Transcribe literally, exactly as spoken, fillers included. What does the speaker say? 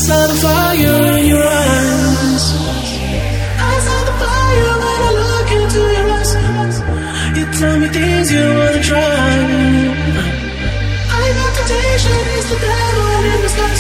saw the fire in your eyes. I saw the fire when I look into your eyes. You tell me things you wanna try. I got temptation, it's the devil in disguise.